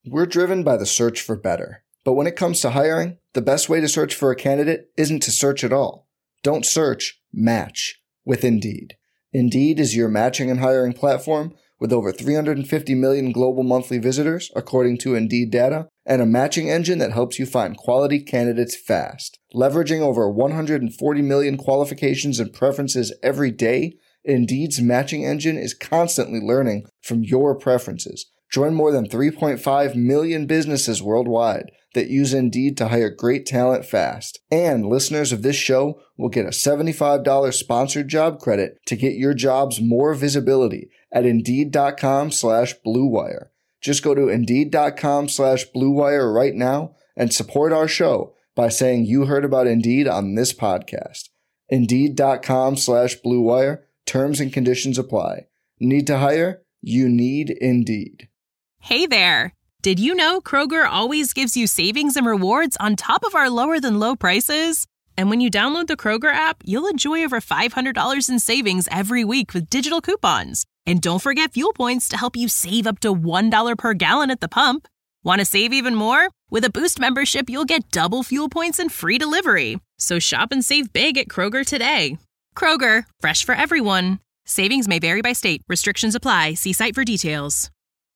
We're driven by the search for better. But when it comes to hiring, the best way to search for a candidate isn't to search at all. Don't search, match with Indeed. Indeed is your matching and hiring platform with over 350 million global monthly visitors, according to Indeed data, and a matching engine that helps you find quality candidates fast. Leveraging over 140 million qualifications and preferences every day, Indeed's matching engine is constantly learning from your preferences. Join more than 3.5 million businesses worldwide that use Indeed to hire great talent fast. And listeners of this show will get a $75 sponsored job credit to get your jobs more visibility at Indeed.com/Blue Wire. Just go to Indeed.com/Blue Wire right now and support our show by saying you heard about Indeed on this podcast. Indeed.com/Blue Wire. Terms and conditions apply. Need to hire? You need Indeed. Hey there! Did you know Kroger always gives you savings and rewards on top of our lower-than-low prices? And when you download the Kroger app, you'll enjoy over $500 in savings every week with digital coupons. And don't forget fuel points to help you save up to $1 per gallon at the pump. Want to save even more? With a Boost membership, you'll get double fuel points and free delivery. So shop and save big at Kroger today. Kroger, fresh for everyone. Savings may vary by state. Restrictions apply. See site for details.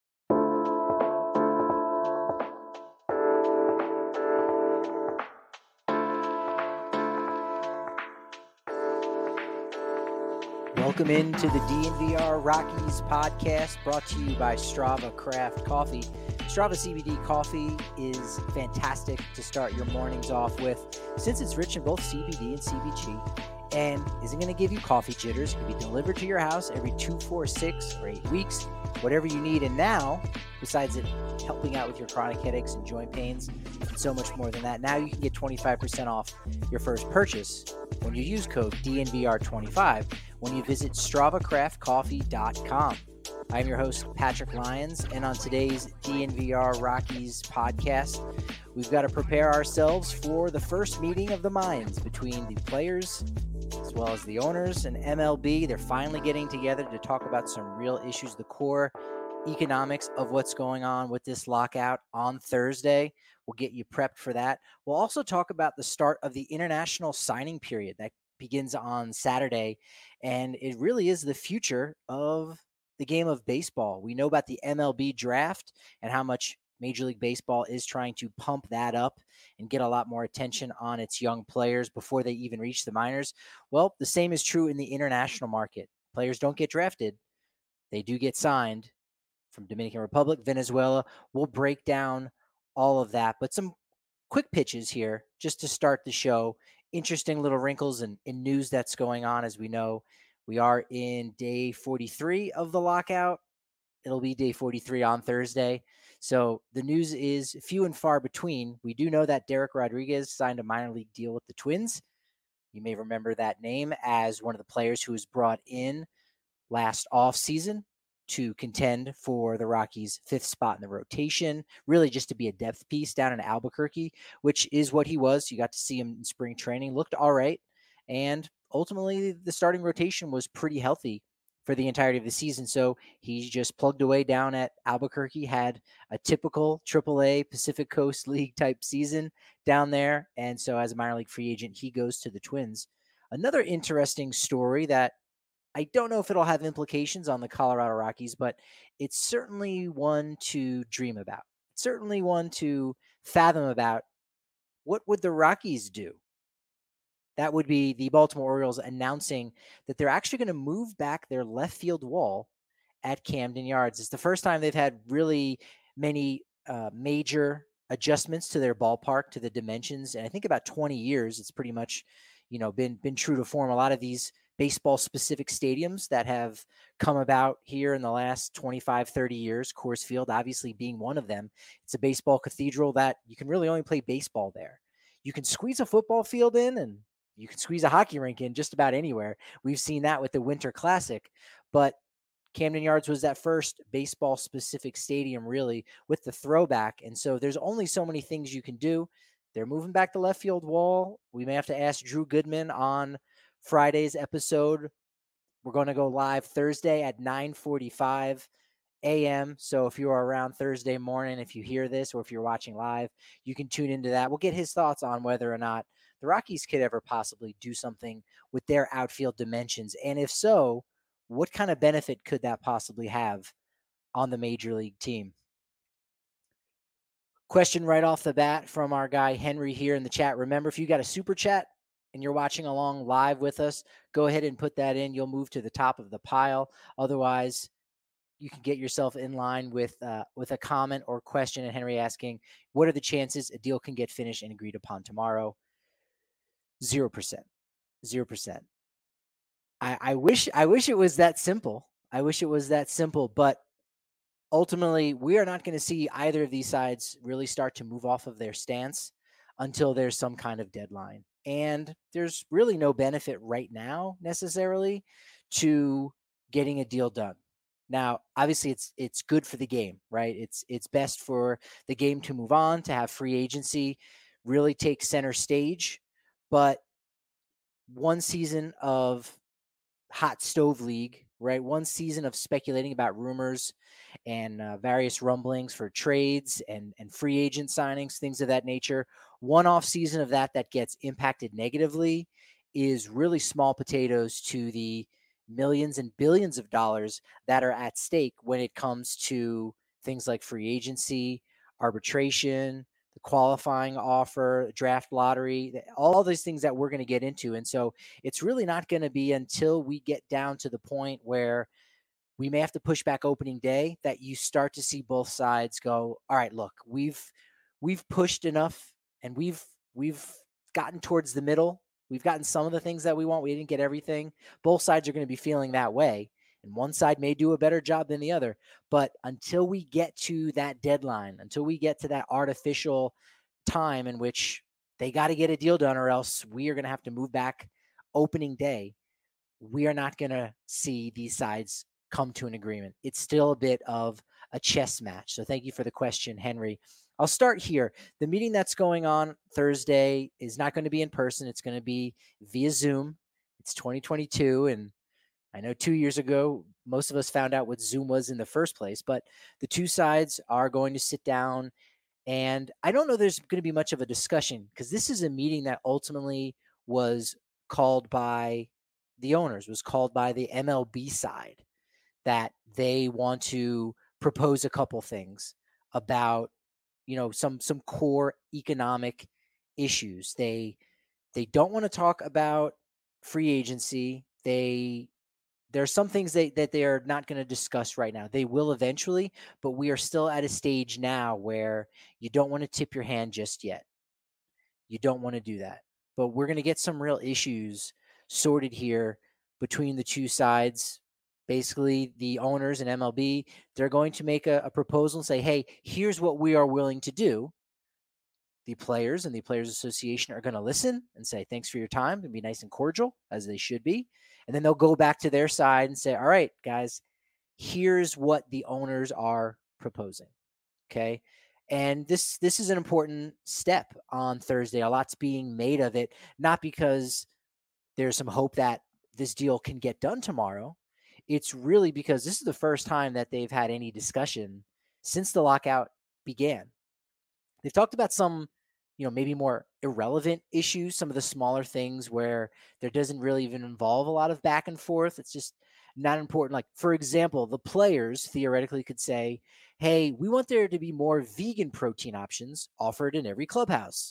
Welcome into the DNVR Rockies podcast, brought to you by Strava Craft Coffee. Strava CBD coffee is fantastic to start your mornings off with, since it's rich in both CBD and CBG, and isn't going to give you coffee jitters. It can be delivered to your house every 2, 4, 6, or 8 weeks, whatever you need. And now, besides it helping out with your chronic headaches and joint pains, and so much more than that, now you can get 25% off your first purchase when you use code DNVR25 when you visit StravaCraftCoffee.com. I'm your host, Patrick Lyons, and on today's DNVR Rockies podcast, we've got to prepare ourselves for the first meeting of the minds between the players as well as the owners and MLB. They're finally getting together to talk about some real issues, the core economics of what's going on with this lockout on Thursday. We'll get you prepped for that. We'll also talk about the start of the international signing period that begins on Saturday, and it really is the future of the game of baseball. We know about the MLB draft and how much Major League Baseball is trying to pump that up and get a lot more attention on its young players before they even reach the minors. Well, the same is true in the international market. Players don't get drafted. They do get signed from Dominican Republic, Venezuela. We'll break down all of that, but some quick pitches here just to start the show. Interesting little wrinkles and news that's going on. As we know, we are in day 43 of the lockout. It'll be day 43 on Thursday. So the news is few and far between. We do know that Derek Rodriguez signed a minor league deal with the Twins. You may remember that name as one of the players who was brought in last offseason to contend for the Rockies' 5th spot in the rotation, really just to be a depth piece down in Albuquerque, which is what he was. You got to see him in spring training, looked all right, and ultimately the starting rotation was pretty healthy for the entirety of the season. So he just plugged away down at Albuquerque, had a typical AAA Pacific Coast League type season down there, and so as a minor league free agent, he goes to the Twins. Another interesting story that I don't know if it'll have implications on the Colorado Rockies, but it's certainly one to dream about. It's certainly one to fathom about. What would the Rockies do? That would be the Baltimore Orioles announcing that they're actually going to move back their left field wall at Camden Yards. It's the first time they've had really many major adjustments to their ballpark, to the dimensions. And I think about 20 years, it's pretty much, been true to form. A lot of these baseball specific stadiums that have come about here in the last 25, 30 years, Coors Field obviously being one of them. It's a baseball cathedral that you can really only play baseball there. You can squeeze a football field in and you can squeeze a hockey rink in just about anywhere. We've seen that with the Winter Classic, but Camden Yards was that first baseball specific stadium really with the throwback. And so there's only so many things you can do. They're moving back the left field wall. We may have to ask Drew Goodman on Friday's episode. We're going to go live Thursday at 9:45 a.m. So if you are around Thursday morning, if you hear this or if you're watching live, you can tune into that. We'll get his thoughts on whether or not the Rockies could ever possibly do something with their outfield dimensions. And if so, what kind of benefit could that possibly have on the major league team? Question right off the bat from our guy Henry here in the chat. Remember, if you got a super chat and you're watching along live with us, go ahead and put that in. You'll move to the top of the pile. Otherwise, you can get yourself in line with a comment or question. And Henry asking, what are the chances a deal can get finished and agreed upon tomorrow? 0%. 0%. I wish it was that simple. I wish it was that simple, but ultimately, we are not going to see either of these sides really start to move off of their stance until there's some kind of deadline. And there's really no benefit right now necessarily to getting a deal done. Now, obviously, it's good for the game, right? It's best for the game to move on, to have free agency really take center stage. But one season of hot stove league, right? One season of speculating about rumors and various rumblings for trades and free agent signings, things of that nature. One off season of that gets impacted negatively is really small potatoes to the millions and billions of dollars that are at stake when it comes to things like free agency, arbitration, the qualifying offer, draft lottery, all these things that we're going to get into. And so it's really not going to be until we get down to the point where we may have to push back opening day that you start to see both sides go, all right, look, we've pushed enough and we've gotten towards the middle. We've gotten some of the things that we want. We didn't get everything. Both sides are going to be feeling that way. And one side may do a better job than the other. But until we get to that deadline, until we get to that artificial time in which they got to get a deal done or else we are going to have to move back opening day, we are not going to see these sides come to an agreement. It's still a bit of a chess match. So thank you for the question, Henry. I'll start here. The meeting that's going on Thursday is not going to be in person. It's going to be via Zoom. It's 2022. And I know 2 years ago, most of us found out what Zoom was in the first place, but the two sides are going to sit down. And I don't know there's going to be much of a discussion because this is a meeting that ultimately was called by the owners, was called by the MLB side, that they want to propose a couple things about, some core economic issues. They don't want to talk about free agency. There are some things that they are not going to discuss right now. They will eventually, but we are still at a stage now where you don't want to tip your hand just yet. You don't want to do that. But we're going to get some real issues sorted here between the two sides. Basically, the owners and MLB, they're going to make a proposal and say, hey, here's what we are willing to do. The players and the Players Association are going to listen and say, thanks for your time, and be nice and cordial, as they should be. And then they'll go back to their side and say, all right, guys, here's what the owners are proposing. Okay. And this is an important step on Thursday. A lot's being made of it, not because there's some hope that this deal can get done tomorrow. It's really because this is the first time that they've had any discussion since the lockout began. They've talked about some, maybe more irrelevant issues, some of the smaller things where there doesn't really even involve a lot of back and forth. It's just not important. Like, for example, the players theoretically could say, hey, we want there to be more vegan protein options offered in every clubhouse.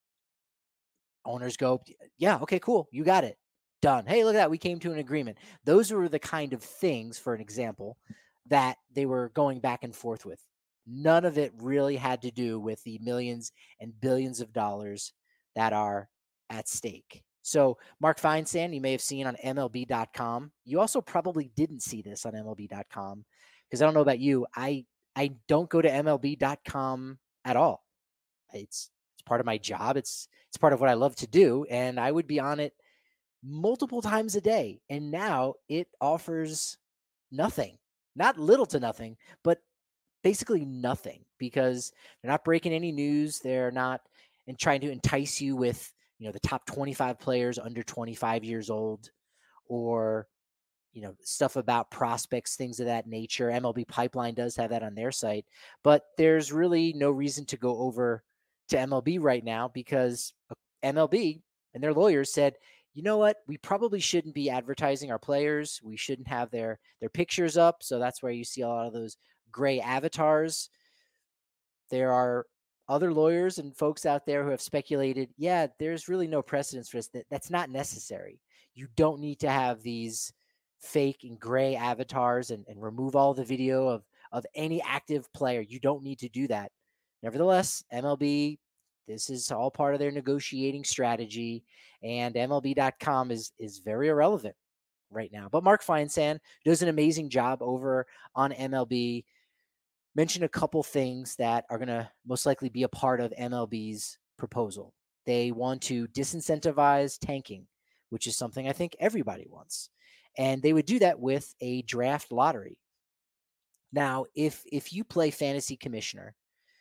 Owners go, yeah, okay, cool. You got it. Done. Hey, look at that. We came to an agreement. Those were the kind of things, for an example, that they were going back and forth with. None of it really had to do with the millions and billions of dollars that are at stake. So Mark Feinsand, you may have seen on MLB.com. You also probably didn't see this on MLB.com because I don't know about you. I don't go to MLB.com at all. It's part of my job. It's part of what I love to do. And I would be on it multiple times a day. And now it offers nothing, not little to nothing, but basically nothing, because they're not breaking any news. They're not trying to entice you with, the top 25 players under 25 years old, or stuff about prospects, things of that nature. MLB Pipeline does have that on their site, but there's really no reason to go over to MLB right now because MLB and their lawyers said, you know what, we probably shouldn't be advertising our players. We shouldn't have their pictures up. So that's where you see a lot of those gray avatars. There are other lawyers and folks out there who have speculated, yeah, there's really no precedence for this. That's not necessary. You don't need to have these fake and gray avatars and remove all the video of any active player. You don't need to do that. Nevertheless, MLB, this is all part of their negotiating strategy, and MLB.com is very irrelevant right now. But Mark Feinsand does an amazing job over on MLB. Mention a couple things that are going to most likely be a part of MLB's proposal. They want to disincentivize tanking, which is something I think everybody wants. And they would do that with a draft lottery. Now, if you play Fantasy Commissioner,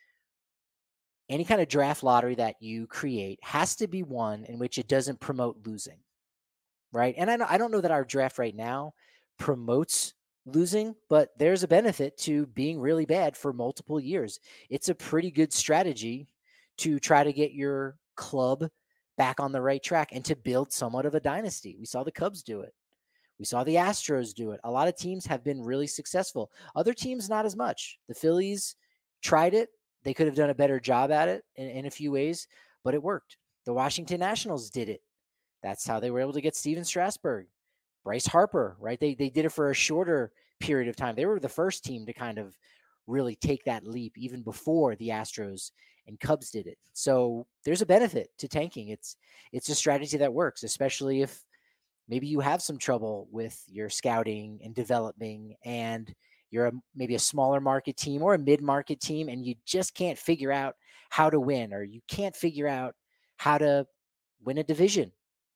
any kind of draft lottery that you create has to be one in which it doesn't promote losing, right? And I don't know that our draft right now promotes losing, but there's a benefit to being really bad for multiple years. It's a pretty good strategy to try to get your club back on the right track and to build somewhat of a dynasty. We saw the Cubs do it. We saw the Astros do it. A lot of teams have been really successful. Other teams, not as much. The Phillies tried it. They could have done a better job at it in a few ways, but it worked. The Washington Nationals did it. That's how they were able to get Steven Strasburg. Bryce Harper, right? They did it for a shorter period of time. They were the first team to kind of really take that leap even before the Astros and Cubs did it. So there's a benefit to tanking. It's a strategy that works, especially if maybe you have some trouble with your scouting and developing and you're maybe a smaller market team or a mid-market team and you just can't figure out how to win, or you can't figure out how to win a division,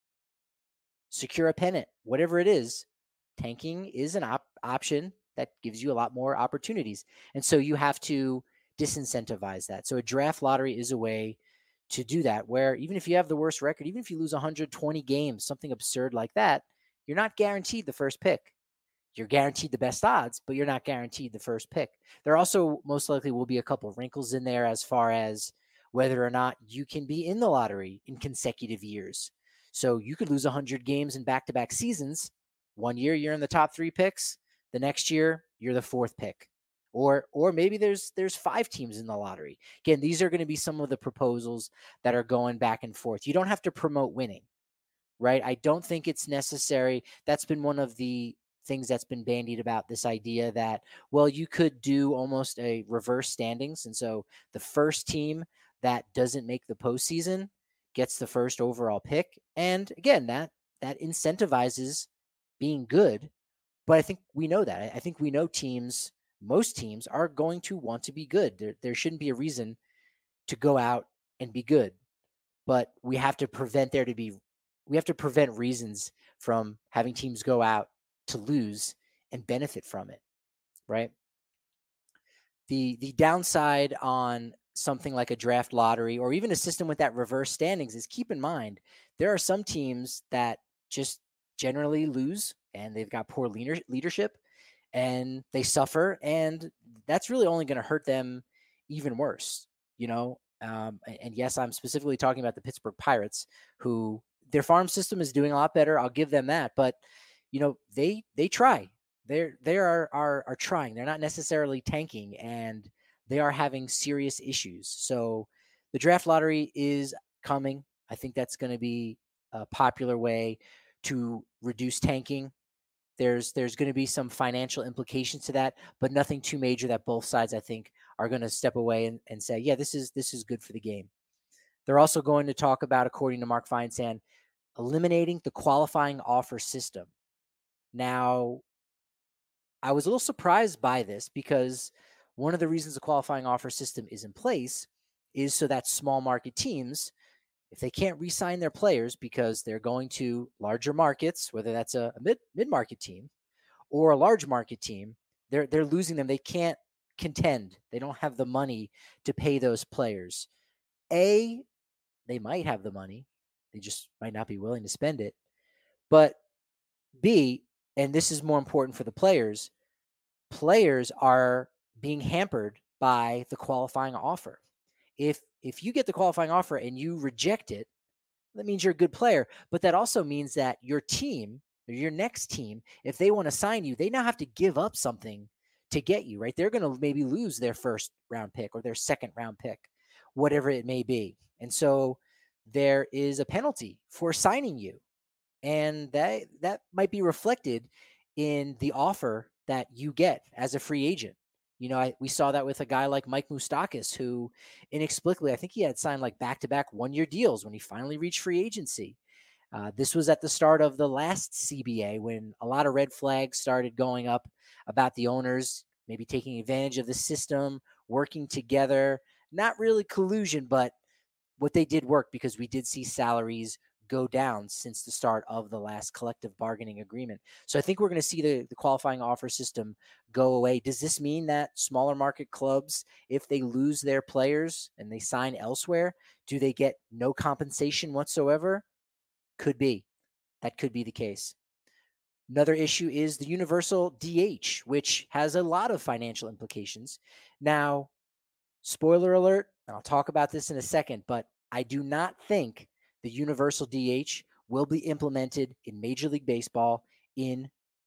secure a pennant, whatever it is. Tanking is an option that gives you a lot more opportunities. And so you have to disincentivize that. So a draft lottery is a way to do that, where even if you have the worst record, even if you lose 120 games, something absurd like that, you're not guaranteed the first pick. You're guaranteed the best odds, but you're not guaranteed the first pick. There also most likely will be a couple of wrinkles in there as far as whether or not you can be in the lottery in consecutive years. So you could lose 100 games in back-to-back seasons. One year you're in the top 3 picks. The next year you're the 4th pick. Or maybe there's 5 teams in the lottery. Again, these are going to be some of the proposals that are going back and forth. You don't have to promote winning, right? I don't think it's necessary. That's been one of the things that's been bandied about, this idea that, well, you could do almost a reverse standings. And so the first team that doesn't make the postseason gets the first overall pick. And again, that incentivizes being good. But I think we know that. I think we know most teams are going to want to be good. There shouldn't be a reason to go out and be good. But we have to prevent reasons from having teams go out to lose and benefit from it, right? The downside on something like a draft lottery or even a system with that reverse standings is, keep in mind, there are some teams that just generally lose and they've got poor leadership and they suffer, and that's really only going to hurt them even worse, and yes, I'm specifically talking about the Pittsburgh Pirates, who their farm system is doing a lot better. I'll give them that, but they try. They are trying. They're not necessarily tanking, and they are having serious issues. So the draft lottery is coming. I think that's going to be a popular way to reduce tanking. There's going to be some financial implications to that, but nothing too major that both sides, I think, are going to step away and say, yeah, this is good for the game. They're also going to talk about, according to Mark Feinsand, eliminating the qualifying offer system. Now, I was a little surprised by this because one of the reasons the qualifying offer system is in place is so that small market teams, if they can't re-sign their players because they're going to larger markets, whether that's a mid-market team or a large market team, they're losing them. They can't contend. They don't have the money to pay those players. They might have the money. They just might not be willing to spend it. But B, and this is more important for the players, players are being hampered by the qualifying offer. If you get the qualifying offer and you reject it, that means you're a good player, but that also means that your team or your next team, if they want to sign you, they now have to give up something to get you, right? They're going to maybe lose their first round pick or their second round pick, whatever it may be. And so there is a penalty for signing you. And that might be reflected in the offer that you get as a free agent. You know, we saw that with a guy like Mike Moustakas, who inexplicably, I think he had signed like back-to-back one-year deals when he finally reached free agency. This was at the start of the last CBA when a lot of red flags started going up about the owners maybe taking advantage of the system, working together, not really collusion, but what they did work because we did see salaries go down since the start of the last collective bargaining agreement. So I think we're going to see the qualifying offer system go away. Does this mean that smaller market clubs, if they lose their players and they sign elsewhere, do they get no compensation whatsoever? Could be. That could be the case. Another issue is the universal DH, which has a lot of financial implications. Now, spoiler alert, and I'll talk about this in a second, but I do not think the universal DH will be implemented in Major League Baseball in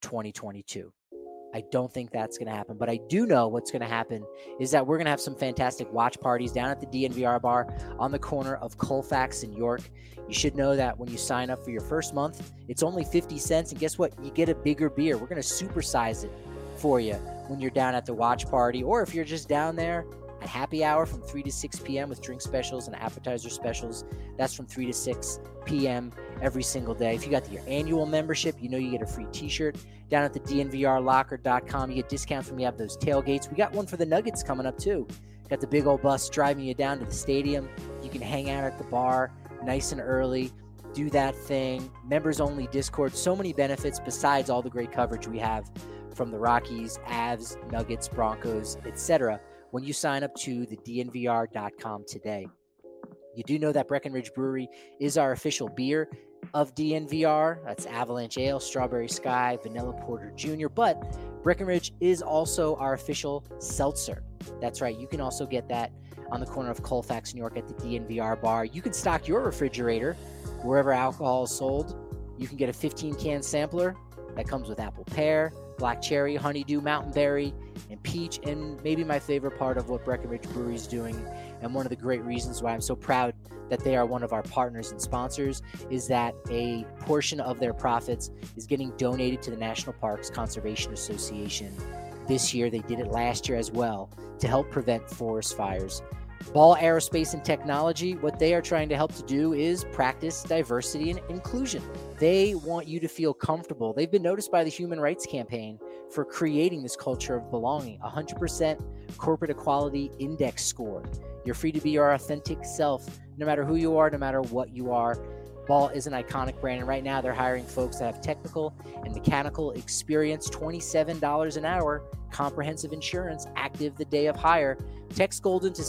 2022. I don't think that's going to happen, but I do know what's going to happen is that we're going to have some fantastic watch parties down at the DNVR bar on the corner of Colfax and York. You should know that when you sign up for your first month, it's only 50 cents. And guess what? You get a bigger beer. We're going to supersize it for you when you're down at the watch party, or if you're just down there at happy hour from 3 to 6 p.m. with drink specials and appetizer specials. That's from 3 to 6 p.m. every single day. If you got your annual membership, you know you get a free t-shirt. Down at the DNVRlocker.com, you get discounts when you have those tailgates. We got one for the Nuggets coming up too. Got the big old bus driving you down to the stadium. You can hang out at the bar nice and early, do that thing. Members only Discord. So many benefits besides all the great coverage we have from the Rockies, Avs, Nuggets, Broncos, etc. when you sign up to the DNVR.com today. You do know that Breckenridge Brewery is our official beer of DNVR. That's Avalanche Ale, Strawberry Sky, Vanilla Porter Jr. But Breckenridge is also our official seltzer. That's right. You can also get that on the corner of Colfax, New York at the DNVR bar. You can stock your refrigerator wherever alcohol is sold. You can get a 15-can sampler that comes with apple pear, black cherry, honeydew, mountain berry, and peach. And maybe my favorite part of what Breckenridge Brewery is doing, and one of the great reasons why I'm so proud that they are one of our partners and sponsors, is that a portion of their profits is getting donated to the National Parks Conservation Association. This year, they did it last year as well, to help prevent forest fires. Ball Aerospace and Technology, what they are trying to help to do is practice diversity and inclusion. They want you to feel comfortable. They've been noticed by the Human Rights Campaign for creating this culture of belonging. 100% corporate equality index score. You're free to be your authentic self, no matter who you are, no matter what you are. Ball is an iconic brand, and right now they're hiring folks that have technical and mechanical experience, $27 an hour, comprehensive insurance, active the day of hire. Text Golden to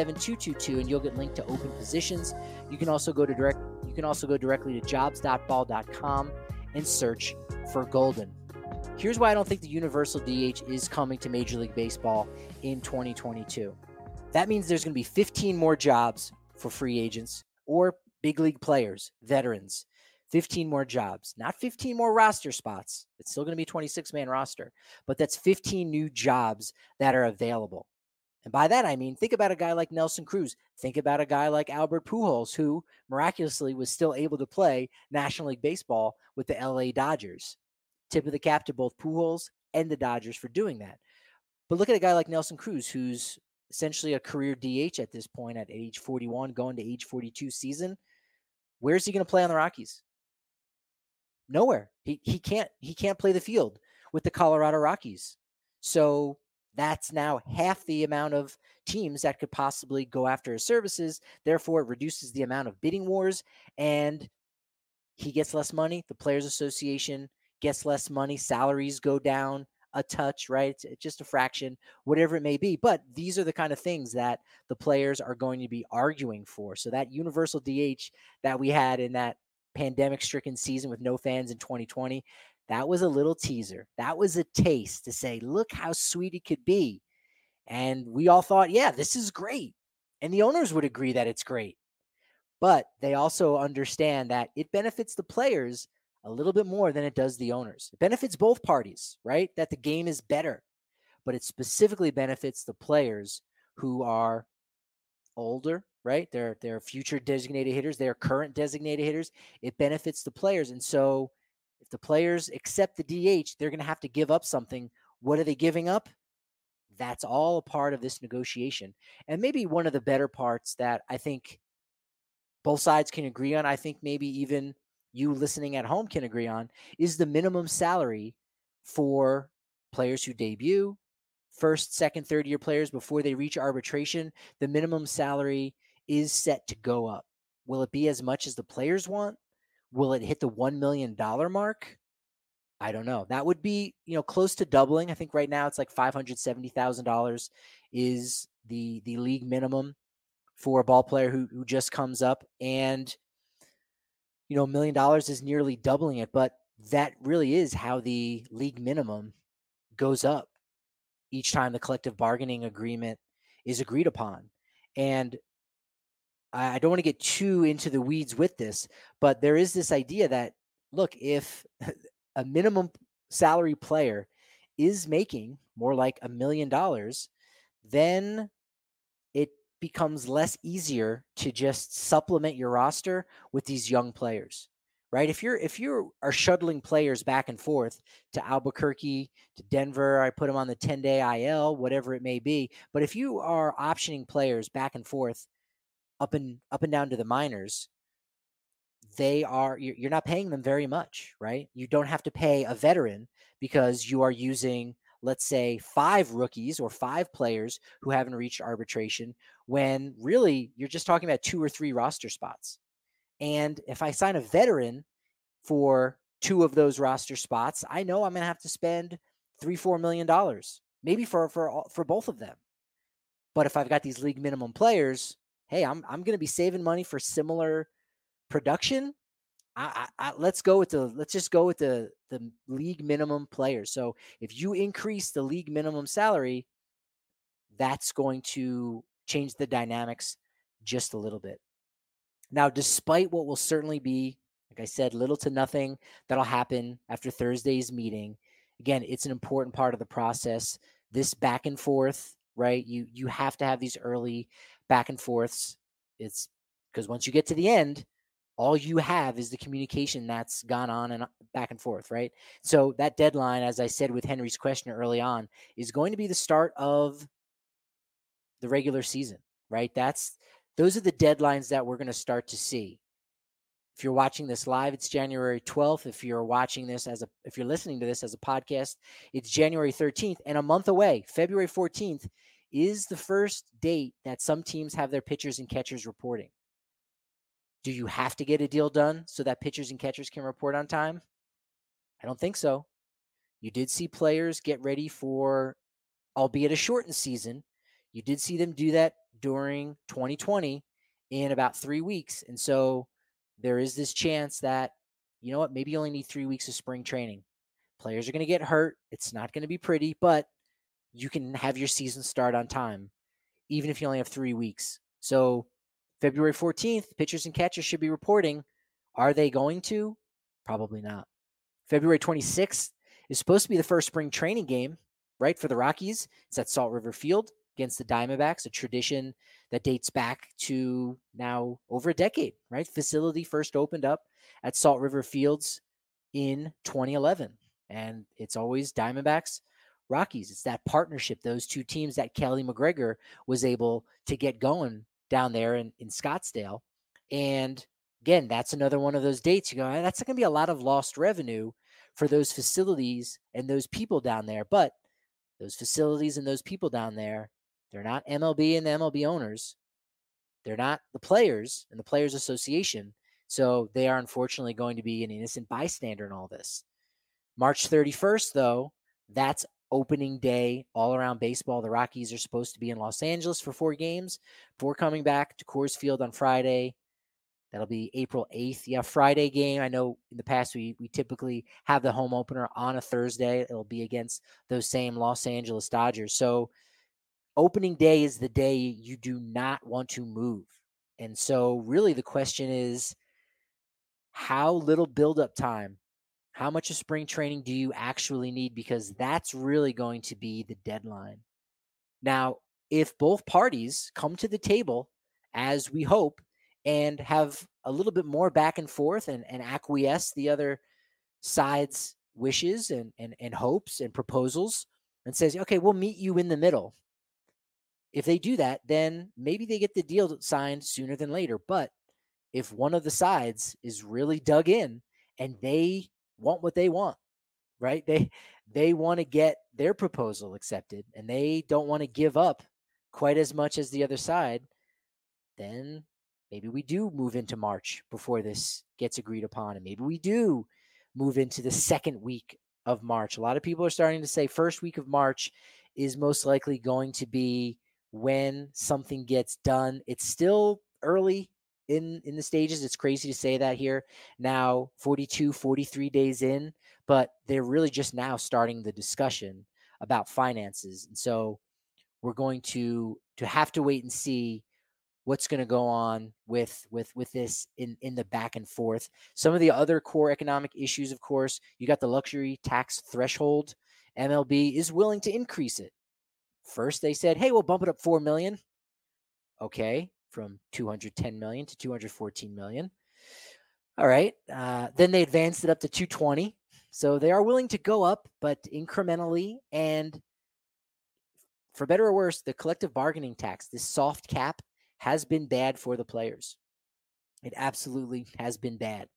77222 and you'll get linked to open positions. You can also go directly to jobs.ball.com and search for Golden. Here's why I don't think the universal DH is coming to Major League Baseball in 2022. That means there's going to be 15 more jobs for free agents or big league players, veterans. 15 more jobs, not 15 more roster spots. It's still going to be a 26-man roster, but that's 15 new jobs that are available. And by that, I mean, think about a guy like Nelson Cruz. Think about a guy like Albert Pujols, who miraculously was still able to play National League Baseball with the LA Dodgers. Tip of the cap to both Pujols and the Dodgers for doing that. But look at a guy like Nelson Cruz, who's essentially a career DH at this point at age 41, going to age 42 season. Where's he going to play on the Rockies? Nowhere. He can't play the field with the Colorado Rockies. So that's now half the amount of teams that could possibly go after his services. Therefore, it reduces the amount of bidding wars, and he gets less money. The Players Association gets less money. Salaries go down a touch, right? It's just a fraction, whatever it may be. But these are the kind of things that the players are going to be arguing for. So that universal DH that we had in that pandemic-stricken season with no fans in 2020, That was a little teaser. That was a taste to say, look how sweet it could be. And we all thought, yeah, this is great. And the owners would agree that it's great. But they also understand that it benefits the players a little bit more than it does the owners. It benefits both parties, right? That the game is better. But it specifically benefits the players who are older, right? They're future designated hitters, they're current designated hitters. It benefits the players. And so if the players accept the DH, they're going to have to give up something. What are they giving up? That's all a part of this negotiation. And maybe one of the better parts that I think both sides can agree on, I think maybe even you listening at home can agree on, is the minimum salary for players who debut, first, second, third year players before they reach arbitration. The minimum salary is set to go up. Will it be as much as the players want? Will it hit the $1 million mark? I don't know. That would be, close to doubling. I think right now it's like $570,000 is the league minimum for a ball player who just comes up. And, $1 million is nearly doubling it. But that really is how the league minimum goes up each time the collective bargaining agreement is agreed upon. And I don't want to get too into the weeds with this, but there is this idea that, look, if a minimum salary player is making more like $1 million, then it becomes less easier to just supplement your roster with these young players, right? If you are shuttling players back and forth to Albuquerque, to Denver, I put them on the 10-day IL, whatever it may be. But if you are optioning players back and forth up and down to the minors, you're not paying them very much, right? You don't have to pay a veteran because you are using, let's say, 5 rookies or 5 players who haven't reached arbitration, when really you're just talking about 2 or 3 roster spots. And if I sign a veteran for 2 of those roster spots, I know I'm going to have to spend $3-4 million, maybe for both of them. But if I've got these league minimum players, hey, I'm going to be saving money for similar production. Let's just go with the league minimum players. So if you increase the league minimum salary, that's going to change the dynamics just a little bit. Now, despite what will certainly be, like I said, little to nothing that'll happen after Thursday's meeting, again, it's an important part of the process. This back and forth, right? You have to have these early back and forths. It's because once you get to the end, all you have is the communication that's gone on and back and forth, right? So that deadline, as I said with Henry's question early on, is going to be the start of the regular season, right? Those are the deadlines that we're going to start to see. If you're watching this live, it's January 12th. If you're listening to this as a podcast, it's January 13th, and a month away, February 14th, is the first date that some teams have their pitchers and catchers reporting. Do you have to get a deal done so that pitchers and catchers can report on time? I don't think so. You did see players get ready for, albeit a shortened season, you did see them do that during 2020 in about 3 weeks. And so there is this chance that, maybe you only need 3 weeks of spring training. Players are going to get hurt. It's not going to be pretty, but you can have your season start on time, even if you only have 3 weeks. So February 14th, pitchers and catchers should be reporting. Are they going to? Probably not. February 26th is supposed to be the first spring training game, right, for the Rockies. It's at Salt River Field against the Diamondbacks, a tradition that dates back to now over a decade, right? Facility first opened up at Salt River Fields in 2011, and it's always Diamondbacks, Rockies. It's that partnership, those two teams that Kelly McGregor was able to get going down there in Scottsdale. And again, that's another one of those dates. You go, that's going to be a lot of lost revenue for those facilities and those people down there. But those facilities and those people down there, they're not MLB and the MLB owners. They're not the players and the Players Association. So they are unfortunately going to be an innocent bystander in all this. March 31st, though, that's opening day all around baseball. The Rockies are supposed to be in Los Angeles for 4 games before coming back to Coors Field on Friday. That'll be April 8th. Yeah, Friday game. I know in the past we typically have the home opener on a Thursday. It'll be against those same Los Angeles Dodgers. So opening day is the day you do not want to move. And so really the question is, how little buildup time, how much of spring training do you actually need? Because that's really going to be the deadline. Now, if both parties come to the table, as we hope, and have a little bit more back and forth and acquiesce the other side's wishes and hopes and proposals and says, okay, we'll meet you in the middle. If they do that, then maybe they get the deal signed sooner than later. But if one of the sides is really dug in and they want what they want, right? They want to get their proposal accepted and they don't want to give up quite as much as the other side, then maybe we do move into March before this gets agreed upon. And maybe we do move into the second week of March. A lot of people are starting to say first week of March is most likely going to be when something gets done. It's still early in the stages. It's crazy to say that here now, 42, 43 days in, but they're really just now starting the discussion about finances. And so we're going to have to wait and see what's going to go on with this in the back and forth. Some of the other core economic issues, of course, you got the luxury tax threshold. MLB is willing to increase it. First, they said, hey, we'll bump it up $4 million. Okay, from $210 million to $214 million. All right. Then they advanced it up to $220. So they are willing to go up, but incrementally. And for better or worse, the collective bargaining tax, this soft cap, has been bad for the players. It absolutely has been bad.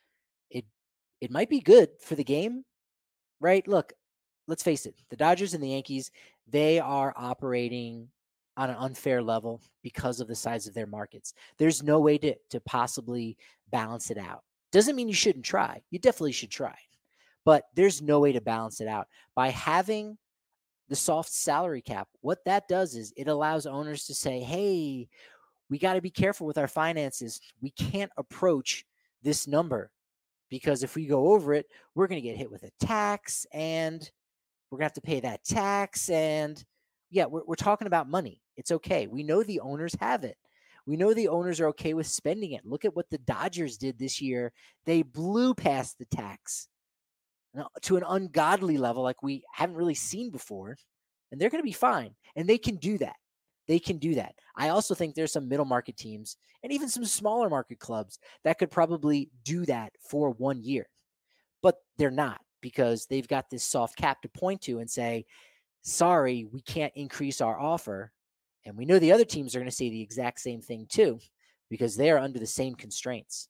It might be good for the game, right? Look, let's face it. The Dodgers and the Yankees, they are operating on an unfair level because of the size of their markets. There's no way to possibly balance it out. Doesn't mean you shouldn't try. You definitely should try. But there's no way to balance it out. By having the soft salary cap, what that does is it allows owners to say, hey, we got to be careful with our finances. We can't approach this number because if we go over it, we're going to get hit with a tax and we're going to have to pay that tax. And yeah, we're talking about money. It's okay. We know the owners have it. We know the owners are okay with spending it. Look at what the Dodgers did this year. They blew past the tax to an ungodly level like we haven't really seen before. And they're going to be fine. And they can do that. They can do that. I also think there's some middle market teams and even some smaller market clubs that could probably do that for 1 year. But they're not because they've got this soft cap to point to and say, sorry, we can't increase our offer. And we know the other teams are going to say the exact same thing too because they are under the same constraints.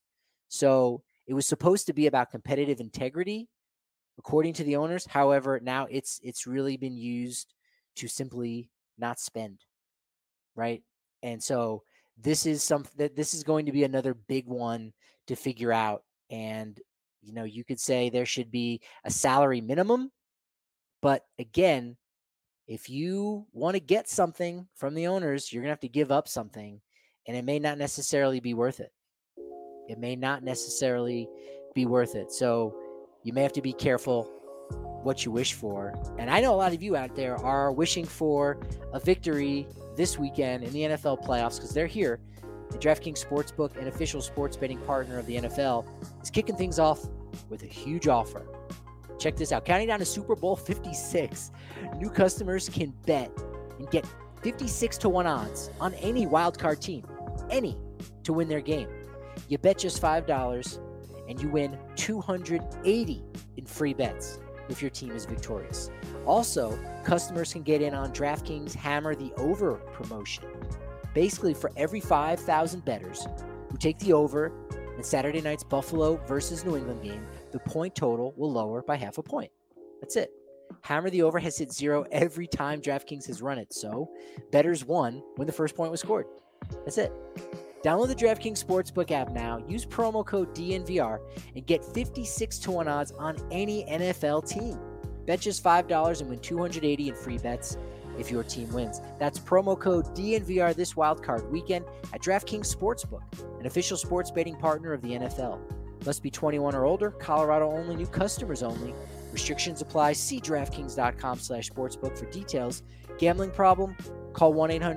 So it was supposed to be about competitive integrity, according to the owners. However, now it's really been used to simply not spend. Right. And so this is going to be another big one to figure out. And, you could say there should be a salary minimum. But again, if you want to get something from the owners, you're going to have to give up something. And it may not necessarily be worth it. It may not necessarily be worth it. So you may have to be careful what you wish for. And I know a lot of you out there are wishing for a victory this weekend in the NFL playoffs because they're here. The DraftKings Sportsbook, an official sports betting partner of the NFL, is kicking things off with a huge offer. Check this out. Counting down to Super Bowl 56, new customers can bet and get 56-1 odds on any wildcard team, to win their game. You bet just $5 and you win $280 in free bets if your team is victorious. Also, customers can get in on DraftKings Hammer the Over promotion. Basically, for every 5,000 bettors who take the over in Saturday night's Buffalo versus New England game, the point total will lower by half a point. That's it. Hammer the Over has hit 0 every time DraftKings has run it, so bettors won when the first point was scored. That's it. Download the DraftKings Sportsbook app now, use promo code DNVR, and get 56-1 odds on any NFL team. Bet just $5 and win $280 in free bets. if your team wins. That's promo code DNVR this wildcard weekend at DraftKings Sportsbook, an official sports betting partner of the NFL. Must be 21 or older, Colorado only, new customers only. Restrictions apply. See DraftKings.com/sportsbook for details. Gambling problem? Call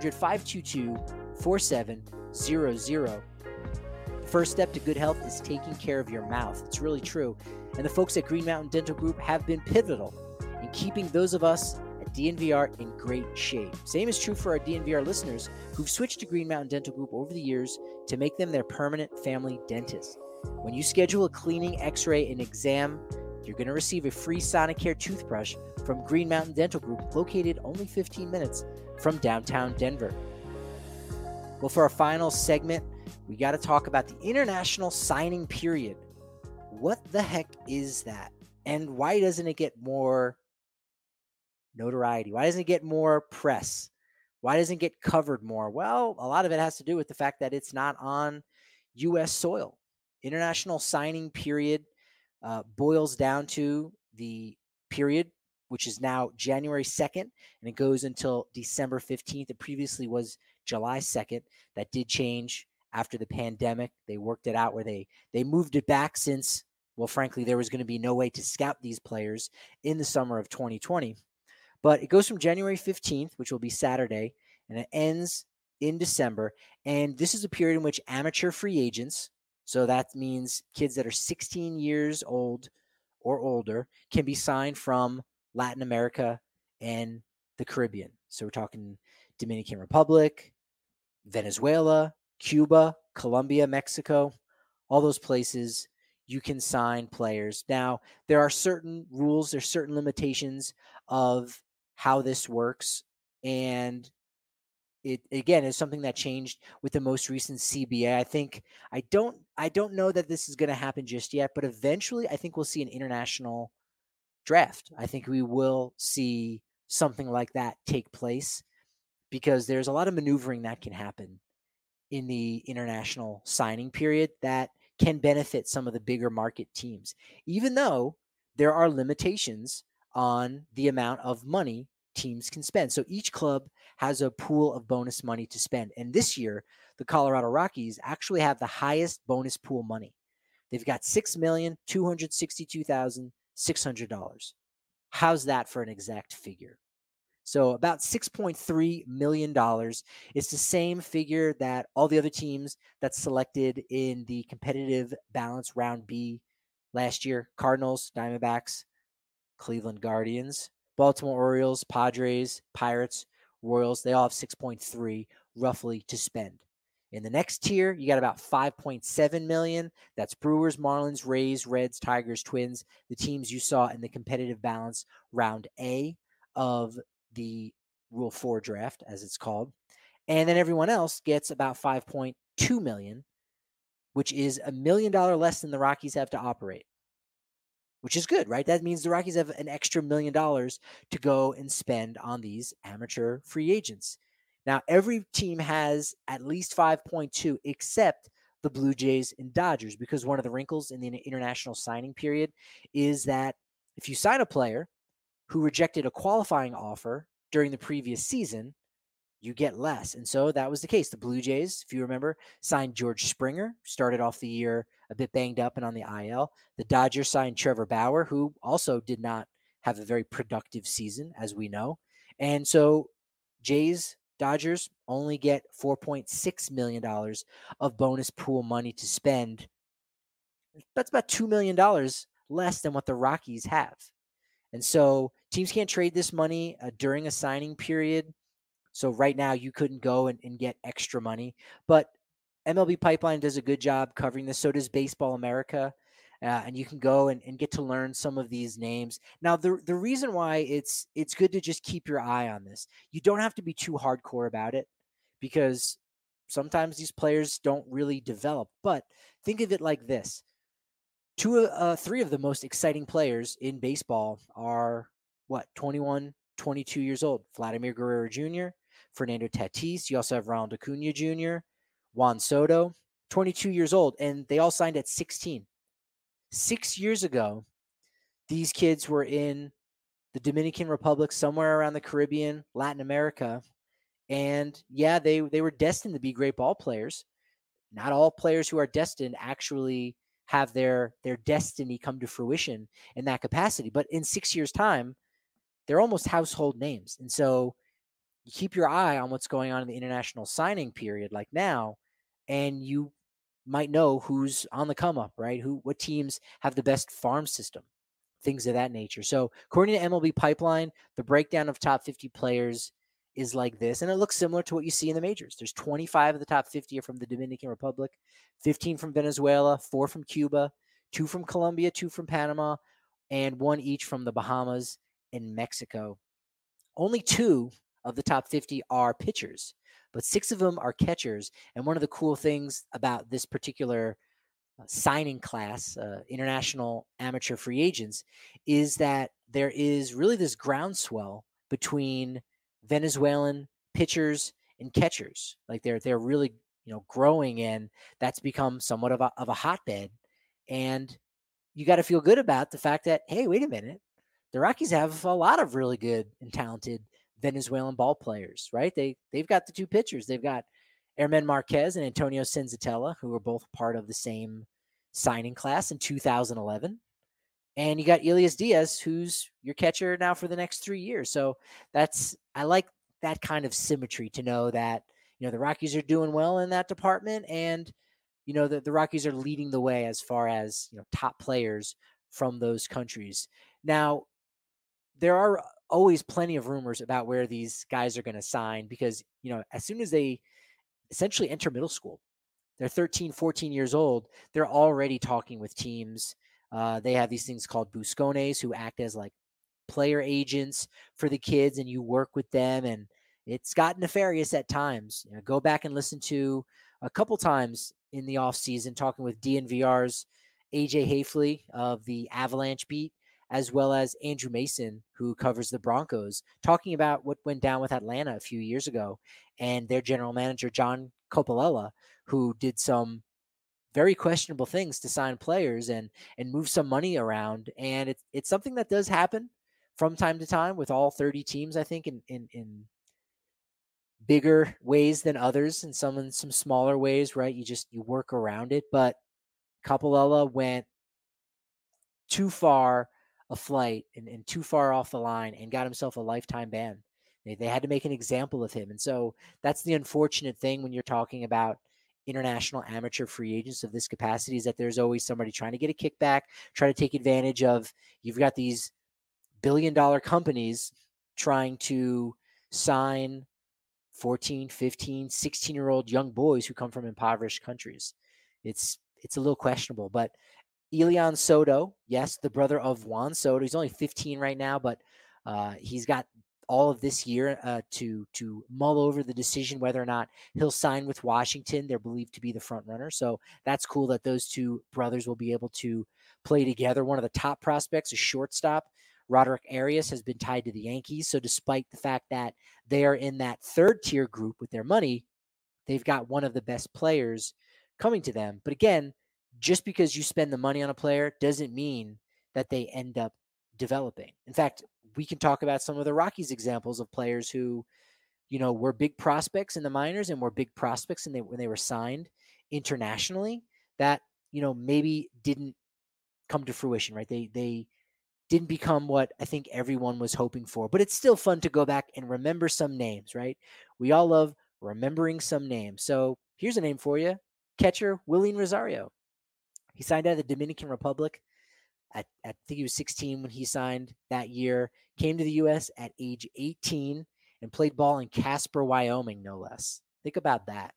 1-800-522-4700. The first step to good health is taking care of your mouth. It's really true. And the folks at Green Mountain Dental Group have been pivotal in keeping those of us at DNVR in great shape. Same is true for our DNVR listeners who've switched to Green Mountain Dental Group over the years to make them their permanent family dentist. When you schedule a cleaning, x-ray, and exam, you're going to receive a free Sonicare toothbrush from Green Mountain Dental Group, located only 15 minutes from downtown Denver. Well, for our final segment, we got to talk about the international signing period. What the heck is that? And why doesn't it get more notoriety? Why doesn't it get more press? Why doesn't it get covered more? Well, a lot of it has to do with the fact that it's not on U.S. soil. International signing period boils down to the period, which is now January 2nd, and it goes until December 15th. It previously was July 2nd. That did change after the pandemic. They worked it out where they moved it back since, well, frankly, there was going to be no way to scout these players in the summer of 2020. But it goes from January 15th, which will be Saturday, and it ends in December. And this is a period in which amateur free agents, so that means kids that are 16 years old or older, can be signed from Latin America and the Caribbean. So we're talking Dominican Republic, Venezuela, Cuba, Colombia, Mexico, all those places you can sign players. Now, there are certain rules, there's certain limitations of how this works, and it again is something that changed with the most recent CBA. I don't know that this is going to happen just yet, but eventually I think we'll see an international draft. I think we will see something like that take place because there's a lot of maneuvering that can happen in the international signing period that can benefit some of the bigger market teams, even though there are limitations on the amount of money teams can spend. So each club has a pool of bonus money to spend. And this year, the Colorado Rockies actually have the highest bonus pool money. They've got $6,262,600. How's that for an exact figure? So about $6.3 million. It's the same figure that all the other teams that selected in the competitive balance round B last year: Cardinals, Diamondbacks, Cleveland Guardians, Baltimore Orioles, Padres, Pirates, Royals. They all have 6.3 roughly to spend. In the next tier, you got about 5.7 million. That's Brewers, Marlins, Rays, Reds, Tigers, Twins, the teams you saw in the competitive balance round A of the Rule 4 draft, as it's called. And then everyone else gets about 5.2 million, which is $1 million less than the Rockies have to operate, which is good, right? That means the Rockies have an extra $1 million to go and spend on these amateur free agents. Now, every team has at least 5.2 except the Blue Jays and Dodgers, because one of the wrinkles in the international signing period is that if you sign a player who rejected a qualifying offer during the previous season, you get less. And so that was the case. The Blue Jays, if you remember, signed George Springer, started off the year a bit banged up and on the IL. The Dodgers signed Trevor Bauer, who also did not have a very productive season, as we know. And so Jays, Dodgers only get $4.6 million of bonus pool money to spend. That's about $2 million less than what the Rockies have. And so teams can't trade this money during a signing period. So right now you couldn't go and get extra money. But MLB Pipeline does a good job covering this. So does Baseball America. And you can go and get to learn some of these names. Now, the reason why it's good to just keep your eye on this, you don't have to be too hardcore about it because sometimes these players don't really develop. But think of it like this. Three of the most exciting players in baseball are 21, 22 years old. Vladimir Guerrero Jr., Fernando Tatis. You also have Ronald Acuna Jr., Juan Soto, 22 years old, and they all signed at 16. 6 years ago, these kids were in the Dominican Republic, somewhere around the Caribbean, Latin America. And yeah, they were destined to be great ball players. Not all players who are destined actually have their destiny come to fruition in that capacity. But in 6 years' time, they're almost household names. And so you keep your eye on what's going on in the international signing period like now, and you might know who's on the come up, right? What teams have the best farm system, things of that nature. So according to MLB Pipeline, the breakdown of top 50 players is like this, and it looks similar to what you see in the majors. There's 25 of the top 50 are from the Dominican Republic, 15 from Venezuela, 4 from Cuba, 2 from Colombia, 2 from Panama, and 1 each from the Bahamas and Mexico. Only 2 of the top 50 are pitchers, but 6 of them are catchers. And one of the cool things about this particular signing class, international amateur free agents, is that there is really this groundswell between Venezuelan pitchers and catchers. Like they're really growing, and that's become somewhat of a hotbed. And you got to feel good about the fact that, hey, wait a minute, the Rockies have a lot of really good and talented Venezuelan ball players, right? They've got the 2 pitchers. They've got Herman Marquez and Antonio Senzatella, who were both part of the same signing class in 2011. And you got Elias Diaz, who's your catcher now for the next 3 years. So I like that kind of symmetry to know that, the Rockies are doing well in that department, and, the Rockies are leading the way as far as, top players from those countries. Now, there are always plenty of rumors about where these guys are going to sign because, as soon as they essentially enter middle school, they're 13, 14 years old, they're already talking with teams. They have these things called buscones who act as like player agents for the kids, and you work with them, and it's got nefarious at times. Go back and listen to a couple times in the off season talking with DNVR's AJ Hafley of the Avalanche beat, as well as Andrew Mason, who covers the Broncos, talking about what went down with Atlanta a few years ago and their general manager, John Coppola, who did some very questionable things to sign players and move some money around. And it's something that does happen from time to time with all 30 teams, I think, in bigger ways than others, and some in some smaller ways, right? You work around it. But Coppola went too far a flight and too far off the line and got himself a lifetime ban. They had to make an example of him. And so that's the unfortunate thing when you're talking about international amateur free agents of this capacity, is that there's always somebody trying to get a kickback, try to take advantage of, you've got these billion-dollar companies trying to sign 14, 15, 16-year-old young boys who come from impoverished countries. It's a little questionable. But Elian Soto, yes, the brother of Juan Soto. He's only 15 right now, but he's got all of this year to mull over the decision whether or not he'll sign with Washington. They're believed to be the front runner. So that's cool that those 2 brothers will be able to play together. One of the top prospects, a shortstop, Roderick Arias, has been tied to the Yankees. So despite the fact that they are in that 3rd tier group with their money, they've got one of the best players coming to them. But again, just because you spend the money on a player doesn't mean that they end up developing. In fact, we can talk about some of the Rockies examples of players who, were big prospects in the minors and were big prospects when they were signed internationally that, maybe didn't come to fruition, right? They didn't become what I think everyone was hoping for. But it's still fun to go back and remember some names, right? We all love remembering some names. So here's a name for you. Catcher Willian Rosario. He signed out of the Dominican Republic. I think he was 16 when he signed that year, came to the U.S. at age 18 and played ball in Casper, Wyoming, no less. Think about that.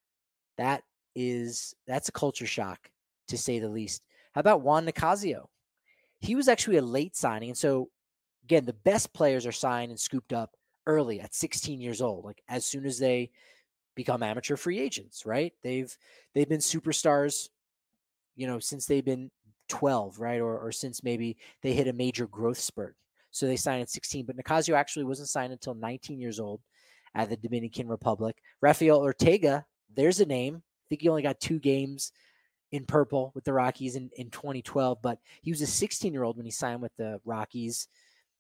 That's a culture shock, to say the least. How about Juan Nicasio? He was actually a late signing. And so, again, the best players are signed and scooped up early at 16 years old, like as soon as they become amateur free agents, right? They've been superstars, since they've been 12, right? Or since maybe they hit a major growth spurt. So they signed at 16, but Nicasio actually wasn't signed until 19 years old at the Dominican Republic. Rafael Ortega, there's a name. I think he only got 2 games in purple with the Rockies in 2012, but he was a 16-year-old when he signed with the Rockies.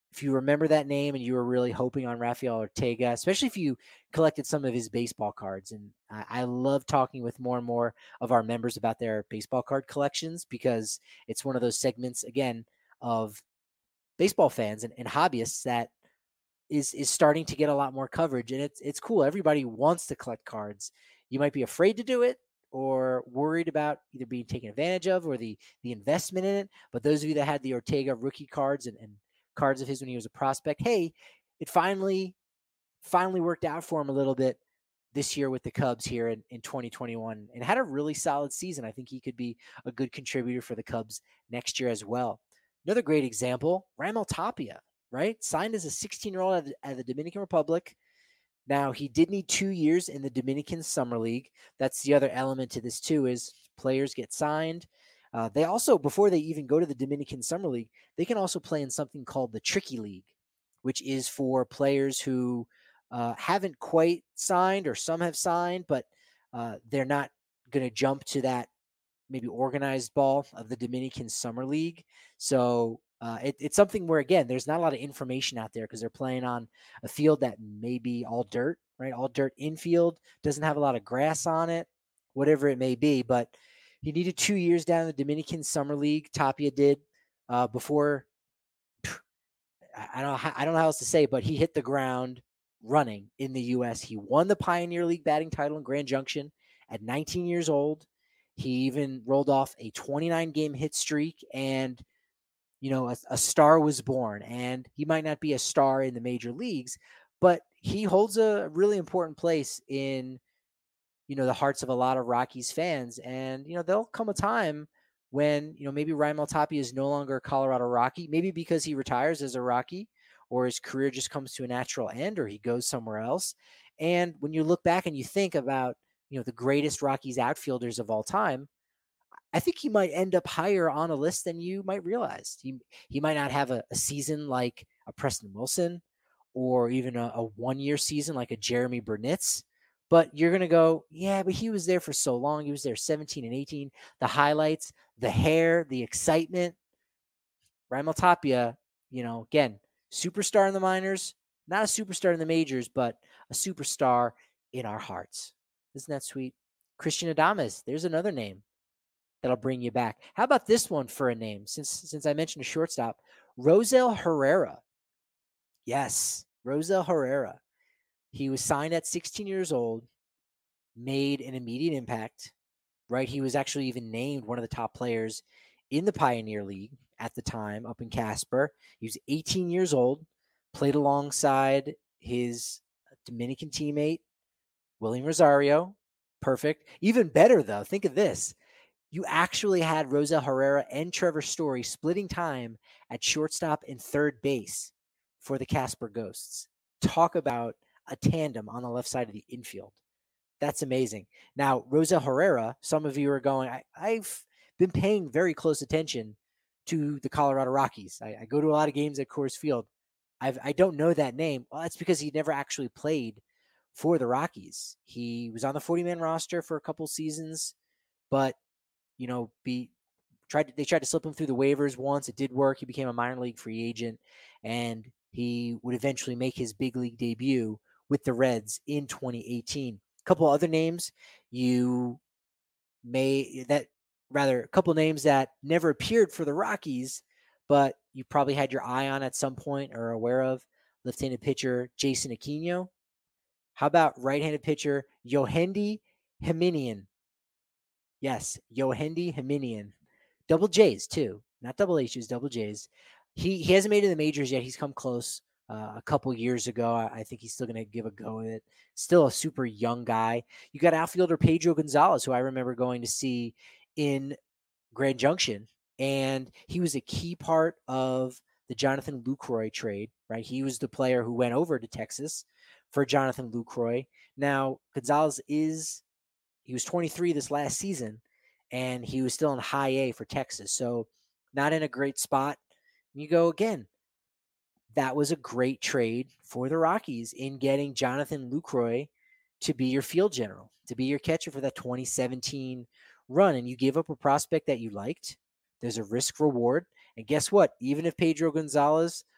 if you remember that name and you were really hoping on Rafael Ortega, especially if you collected some of his baseball cards. And I love talking with more and more of our members about their baseball card collections, because it's one of those segments, again, of baseball fans and hobbyists that is starting to get a lot more coverage. And it's cool. Everybody wants to collect cards. You might be afraid to do it or worried about either being taken advantage of or the investment in it. But those of you that had the Ortega rookie cards and cards of his when he was a prospect, hey, it finally worked out for him a little bit this year with the Cubs here in 2021, and had a really solid season. I think he could be a good contributor for the Cubs next year as well. Another great example, Raimel Tapia, right? Signed as a 16-year-old at the Dominican Republic. Now, he did need 2 years in the Dominican Summer League. That's the other element to this too, is players get signed. They also, before they even go to the Dominican Summer League, they can also play in something called the Tricky League, which is for players who haven't quite signed, or some have signed, but they're not going to jump to that maybe organized ball of the Dominican Summer League. So it's something where, again, there's not a lot of information out there because they're playing on a field that may be all dirt, right? All dirt infield, doesn't have a lot of grass on it, whatever it may be. But he needed 2 years down in the Dominican Summer League. Tapia did before. I don't know how else to say, but he hit the ground running in the U.S. He won the Pioneer League batting title in Grand Junction at 19 years old. He even rolled off a 29-game hit streak, and a star was born. And he might not be a star in the major leagues, but he holds a really important place in the hearts of a lot of Rockies fans. And there'll come a time when maybe Raimel Tapia is no longer a Colorado Rocky, maybe because he retires as a Rocky, or his career just comes to a natural end, or he goes somewhere else. And when you look back and you think about the greatest Rockies outfielders of all time, I think he might end up higher on a list than you might realize. He might not have a season like a Preston Wilson, or even a 1-year season like a Jeremy Burnitz. But you're going to go, yeah, but he was there for so long. He was there 17 and 18. The highlights, the hair, the excitement. Raimel Tapia, again, superstar in the minors, not a superstar in the majors, but a superstar in our hearts. Isn't that sweet? Christian Adames, there's another name that'll bring you back. How about this one for a name? Since I mentioned a shortstop, Rosell Herrera. Yes, Rosell Herrera. He was signed at 16 years old, made an immediate impact, right? He was actually even named one of the top players in the Pioneer League at the time up in Casper. He was 18 years old, played alongside his Dominican teammate, William Rosario. Perfect. Even better, though, think of this. You actually had Rosell Herrera and Trevor Story splitting time at shortstop and third base for the Casper Ghosts. Talk about a tandem on the left side of the infield. That's amazing. Now, Rosell Herrera, some of you are going, I've been paying very close attention to the Colorado Rockies. I go to a lot of games at Coors Field. I don't know that name. Well, that's because he never actually played for the Rockies. He was on the 40-man roster for a couple seasons, but they tried to slip him through the waivers once. It did work. He became a minor league free agent, and he would eventually make his big league debut with the Reds in 2018. A couple other names a couple names that never appeared for the Rockies, but you probably had your eye on at some point or aware of. Left-handed pitcher Jason Aquino. How about right-handed pitcher Yohandy Jimenez? Yes, Yohandy Jimenez. Double J's too, not double H's, double J's. He hasn't made it in the majors yet. He's come close a couple years ago. I think he's still going to give a go at it. Still a super young guy. You got outfielder Pedro Gonzalez, who I remember going to see in Grand Junction, and he was a key part of the Jonathan Lucroy trade, right? He was the player who went over to Texas for Jonathan Lucroy. Now, Gonzalez he was 23 this last season, and he was still in high A for Texas. So not in a great spot. You go again. That was a great trade for the Rockies in getting Jonathan Lucroy to be your field general, to be your catcher for that 2017 run. And you give up a prospect that you liked. There's a risk reward. And guess what? Even if Pedro Gonzalez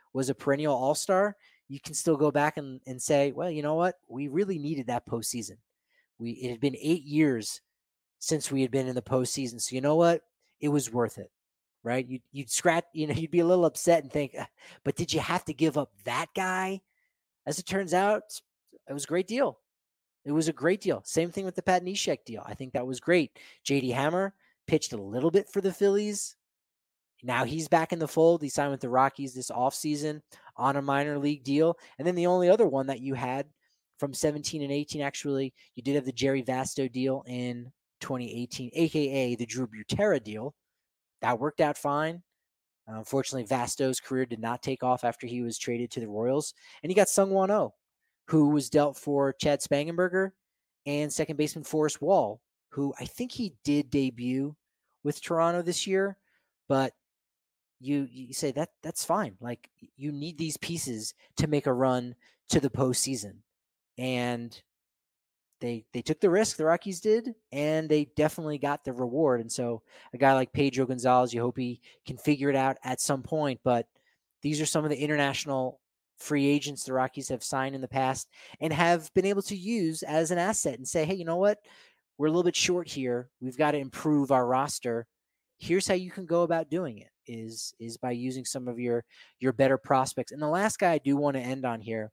was a perennial all-star, you can still go back and say, well, you know what? We really needed that postseason. It had been 8 years since we had been in the postseason. So you know what? It was worth it, right? You'd scratch, you'd be a little upset and think, but did you have to give up that guy? As it turns out, it was a great deal. It was a great deal. Same thing with the Pat Neshek deal. I think that was great. JD Hammer pitched a little bit for the Phillies. Now he's back in the fold. He signed with the Rockies this offseason on a minor league deal. And then the only other one that you had from 17 and 18, actually, you did have the Jerry Vasto deal in 2018, a.k.a. the Drew Butera deal. That worked out fine. Unfortunately, Vasto's career did not take off after he was traded to the Royals. And you got Sung-Won Oh, who was dealt for Chad Spangenberger, and second baseman Forrest Wall, who I think he did debut with Toronto this year, but you say that's fine. Like, you need these pieces to make a run to the postseason. And they took the risk, the Rockies did, and they definitely got the reward. And so a guy like Pedro Gonzalez, you hope he can figure it out at some point. But these are some of the international free agents the Rockies have signed in the past and have been able to use as an asset and say, hey, you know what? We're a little bit short here. We've got to improve our roster. Here's how you can go about doing it is by using some of your better prospects. And the last guy I do want to end on here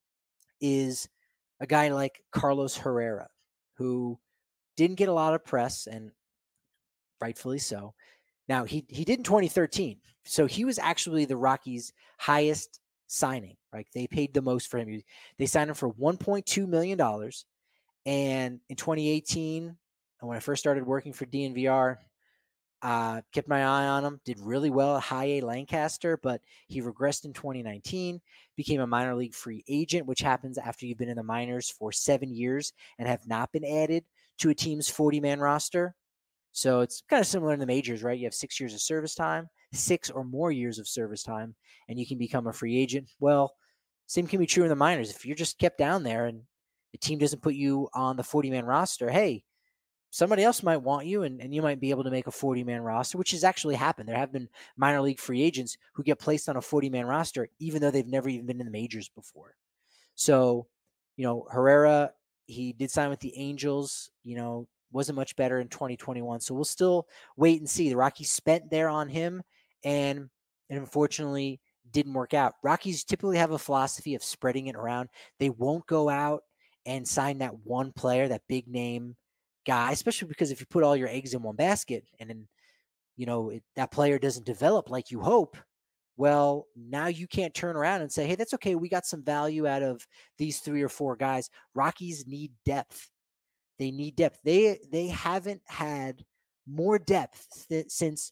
is a guy like Carlos Herrera, who didn't get a lot of press, and rightfully so. Now, he did in 2013. So he was actually the Rockies' highest signing, right? They paid the most for him. They signed him for $1.2 million. And in 2018, when I first started working for DNVR, kept my eye on him, did really well at High A Lancaster, but he regressed in 2019, became a minor league free agent, which happens after you've been in the minors for 7 years and have not been added to a team's 40-man roster. So it's kind of similar in the majors, right? You have 6 years of service time, 6 or more years of service time, and you can become a free agent. Well, same can be true in the minors. If you're just kept down there and the team doesn't put you on the 40-man roster, hey, somebody else might want you, and you might be able to make a 40-man roster, which has actually happened. There have been minor league free agents who get placed on a 40-man roster, even though they've never even been in the majors before. So, Herrera, he did sign with the Angels, wasn't much better in 2021. So we'll still wait and see. The Rockies spent there on him, and unfortunately didn't work out. Rockies typically have a philosophy of spreading it around. They won't go out and sign that one player, that big name guy, especially because if you put all your eggs in one basket and then, that player doesn't develop like you hope, well, now you can't turn around and say, hey, that's okay. We got some value out of these 3 or 4 guys. Rockies need depth. They need depth. They haven't had more depth since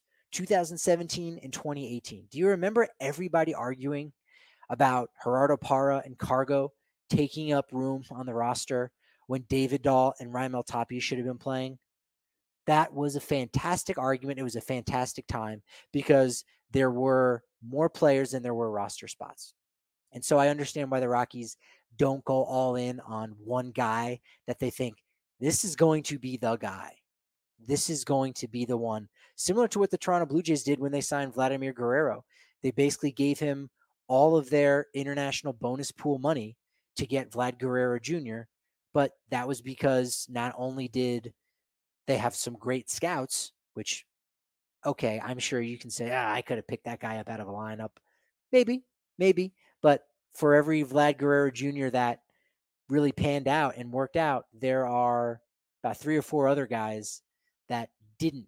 2017 and 2018. Do you remember everybody arguing about Gerardo Parra and Cargo taking up room on the roster when David Dahl and Raimel Tapia should have been playing? That was a fantastic argument. It was a fantastic time because there were more players than there were roster spots. And so I understand why the Rockies don't go all in on one guy that they think this is going to be the guy. This is going to be the one. Similar to what the Toronto Blue Jays did when they signed Vladimir Guerrero. They basically gave him all of their international bonus pool money to get Vlad Guerrero Jr., but that was because not only did they have some great scouts, which, okay, I'm sure you can say, I could have picked that guy up out of a lineup. Maybe. But for every Vlad Guerrero Jr. that really panned out and worked out, there are about 3 or 4 other guys that didn't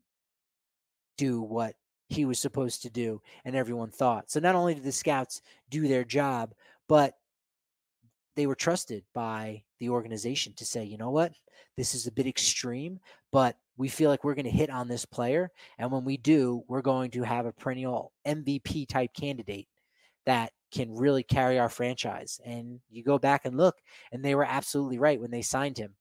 do what he was supposed to do and everyone thought. So not only did the scouts do their job, but they were trusted by the organization to say, you know what, this is a bit extreme, but we feel like we're going to hit on this player. And when we do, we're going to have a perennial MVP type candidate that can really carry our franchise. And you go back and look, and they were absolutely right when they signed him.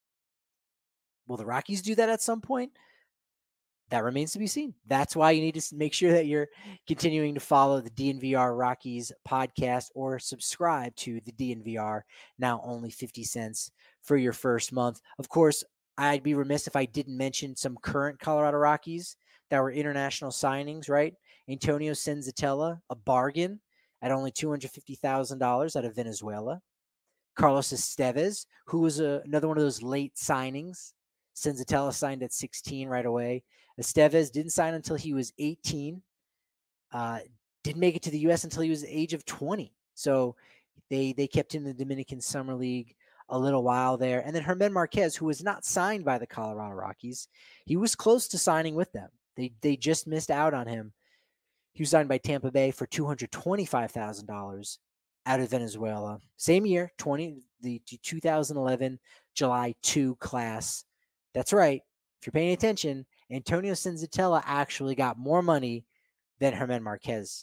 Will the Rockies do that at some point? That remains to be seen. That's why you need to make sure that you're continuing to follow the DNVR Rockies podcast or subscribe to the DNVR, now only 50 cents for your first month. Of course, I'd be remiss if I didn't mention some current Colorado Rockies that were international signings, right? Antonio Senzatella, a bargain. at only $250,000 out of Venezuela. Carlos Estevez, who was another one of those late signings. Senzatella signed at 16 right away. Estevez didn't sign until he was 18. Didn't make it to the U.S. until he was the age of 20. So they kept him in the Dominican Summer League a little while there. And then Germán Marquez, who was not signed by the Colorado Rockies, he was close to signing with them. They just missed out on him. He was signed by Tampa Bay for $225,000 out of Venezuela. Same year, the 2011 July 2 class. That's right. If you're paying attention, Antonio Senzatella actually got more money than Germán Marquez.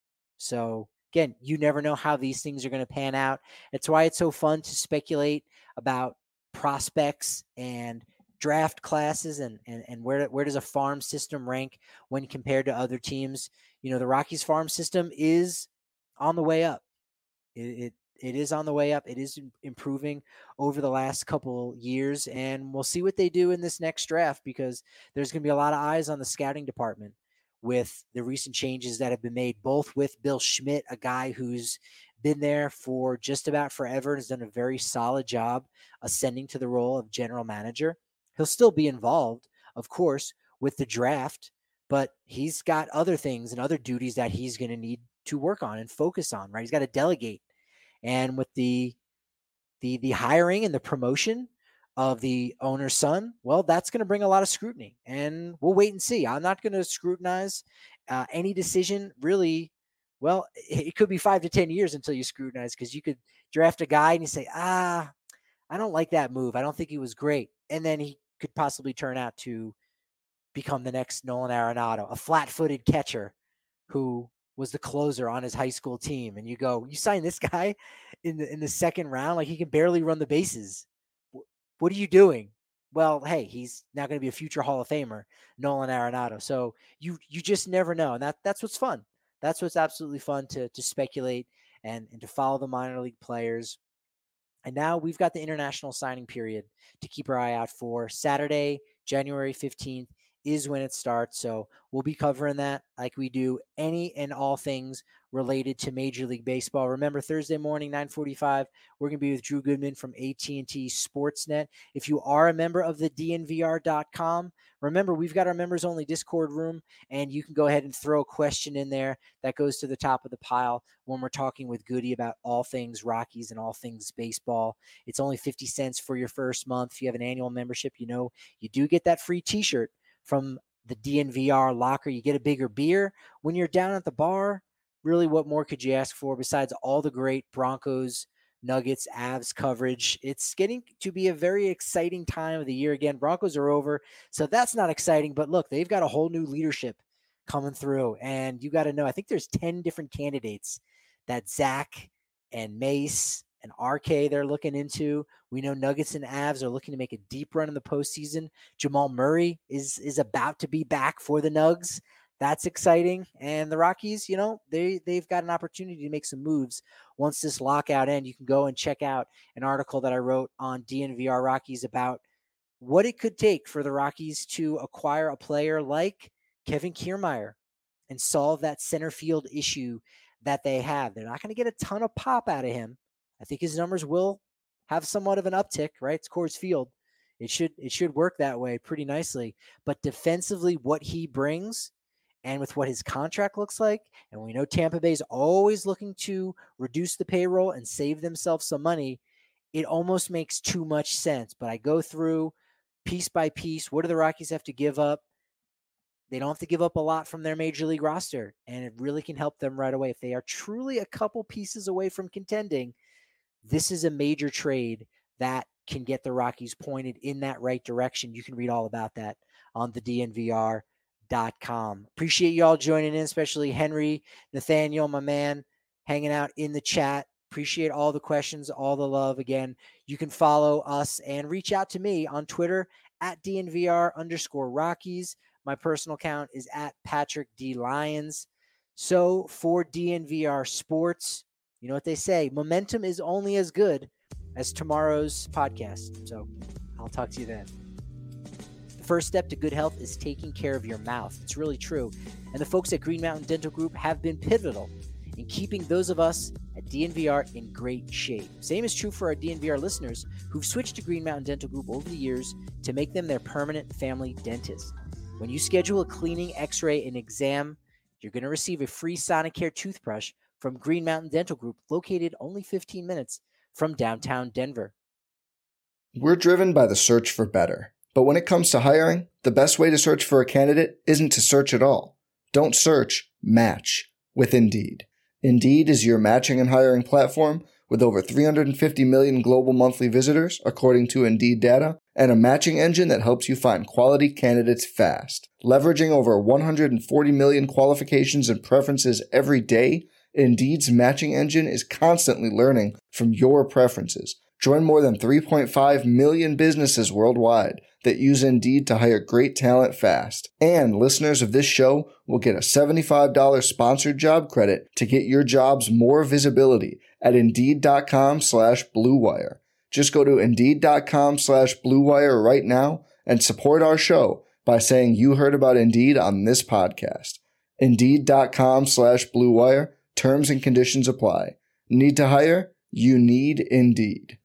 So again, you never know how these things are going to pan out. It's why it's so fun to speculate about prospects and draft classes and where does a farm system rank when compared to other teams. You know, the Rockies farm system is on the way up. It is on the way up. It is improving over the last couple years, and we'll see what they do in this next draft, because there's going to be a lot of eyes on the scouting department with the recent changes that have been made, both with Bill Schmidt, a guy who's been there for just about forever and has done a very solid job ascending to the role of general manager. He'll still be involved, of course, with the draft, but he's got other things and other duties that he's going to need to work on and focus on, right? He's got to delegate. And with the hiring and the promotion of the owner's son, well, that's going to bring a lot of scrutiny, and we'll wait and see. I'm not going to scrutinize any decision, really. Well, it could be 5 to 10 years until you scrutinize, because you could draft a guy and you say, I don't like that move. I don't think he was great. And then he could possibly turn out to become the next Nolan Arenado, a flat-footed catcher who was the closer on his high school team. And you go, you sign this guy in the second round, like he can barely run the bases. What are you doing? Well, hey, he's now going to be a future Hall of Famer, Nolan Arenado. So you just never know. And that's what's fun. That's what's absolutely fun, to speculate and to follow the minor league players. And now we've got the international signing period to keep our eye out for. Saturday, January 15th is when it starts. So we'll be covering that like we do any and all things related to Major League Baseball. Remember, Thursday morning, 9:45, we're going to be with Drew Goodman from AT&T Sportsnet. If you are a member of the DNVR.com, remember, we've got our members-only Discord room, and you can go ahead and throw a question in there that goes to the top of the pile when we're talking with Goody about all things Rockies and all things baseball. It's only 50 cents for your first month. If you have an annual membership, you know you do get that free T-shirt from the DNVR locker. You get a bigger beer when you're down at the bar. Really, what more could you ask for besides all the great Broncos, Nuggets, Avs coverage? It's getting to be a very exciting time of the year. Again, Broncos are over, so that's not exciting. But look, they've got a whole new leadership coming through, and you got to know, I think there's 10 different candidates that Zach and Mace and RK they're looking into. We know Nuggets and Avs are looking to make a deep run in the postseason. Jamal Murray is about to be back for the Nugs. That's exciting. And the Rockies, you know, they've got an opportunity to make some moves once this lockout ends. You can go and check out an article that I wrote on DNVR Rockies about what it could take for the Rockies to acquire a player like Kevin Kiermaier and solve that center field issue that they have. They're not going to get a ton of pop out of him. I think his numbers will have somewhat of an uptick, right? It's Coors Field. It should work that way pretty nicely. But defensively, what he brings, and with what his contract looks like, and we know Tampa Bay is always looking to reduce the payroll and save themselves some money, it almost makes too much sense. But I go through piece by piece. What do the Rockies have to give up? They don't have to give up a lot from their major league roster, and it really can help them right away. If they are truly a couple pieces away from contending, this is a major trade that can get the Rockies pointed in that right direction. You can read all about that on the DNVR.com. Appreciate you all joining in, especially Henry, Nathaniel, my man, hanging out in the chat. Appreciate all the questions, all the love. Again, you can follow us and reach out to me on Twitter at DNVR_Rockies. My personal account is at Patrick D. Lyons. So for DNVR Sports, you know what they say, momentum is only as good as tomorrow's podcast. So I'll talk to you then. The first step to good health is taking care of your mouth. It's really true. And the folks at Green Mountain Dental Group have been pivotal in keeping those of us at DNVR in great shape. Same is true for our DNVR listeners who've switched to Green Mountain Dental Group over the years to make them their permanent family dentist. When you schedule a cleaning, x-ray, and exam, you're going to receive a free Sonicare toothbrush from Green Mountain Dental Group, located only 15 minutes from downtown Denver. We're driven by the search for better. But when it comes to hiring, the best way to search for a candidate isn't to search at all. Don't search, match with Indeed. Indeed is your matching and hiring platform with over 350 million global monthly visitors, according to Indeed data, and a matching engine that helps you find quality candidates fast. Leveraging over 140 million qualifications and preferences every day, Indeed's matching engine is constantly learning from your preferences. Join more than 3.5 million businesses worldwide that use Indeed to hire great talent fast. And listeners of this show will get a $75 sponsored job credit to get your jobs more visibility at Indeed.com/Blue Wire. Just go to Indeed.com/Blue Wire right now and support our show by saying you heard about Indeed on this podcast. Indeed.com/Blue Wire. Terms and conditions apply. Need to hire? You need Indeed.